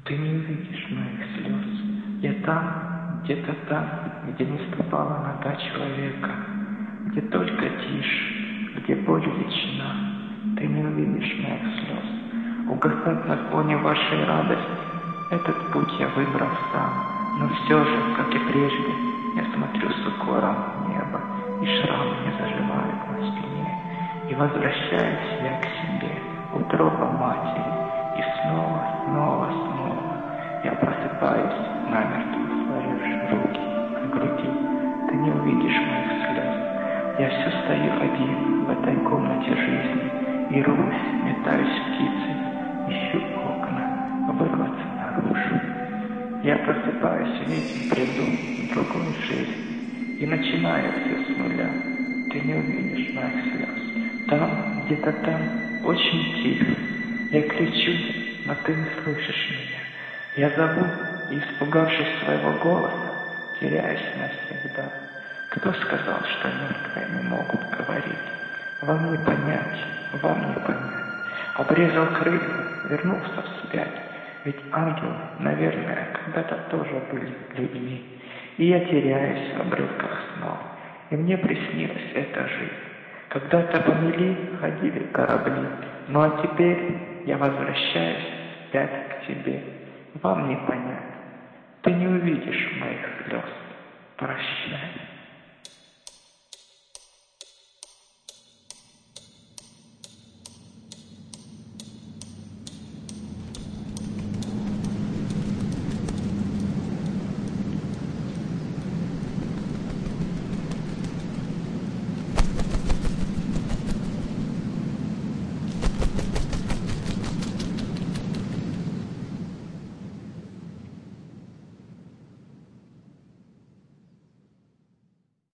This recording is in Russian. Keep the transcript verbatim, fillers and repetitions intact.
Ты не увидишь моих слез. Я там, где-то там, где не ступала нога человека, где только тишь, где боль вечна. Ты не увидишь моих слез. Угасать на фоне вашей радости — этот путь я выбрал сам. Но все же, как и прежде, я смотрю с укором в небо, и шрам не заживает на спине. И возвращаюсь я к себе, утроба матери, и снова, снова, снова я просыпаюсь, намертво сложивши руки на груди. Ты не увидишь моих слез. Я все стою один в этой комнате жизни, и рвусь, метаюсь птицей, ищу окна, вырваться наружу. Я просыпаюсь в этим бреду, в другой жизни, и начинаю все с нуля. Ты не увидишь моих слез. Там, где-то там, очень тихо. Я кричу, но ты не слышишь меня. Я зову, и, испугавшись своего голоса, теряюсь навсегда. Кто сказал, что мертвые не могут говорить? Вам не понять, вам не понять. Обрезал крылья, вернулся вспять. Ведь ангелы, наверное, когда-то тоже были людьми. И я теряюсь в обрывках снов. И мне приснилась эта жизнь. Когда-то по мели ходили корабли. Ну а теперь я возвращаюсь опять к тебе. Вам не понять. Ты не увидишь моих слез. Прощай.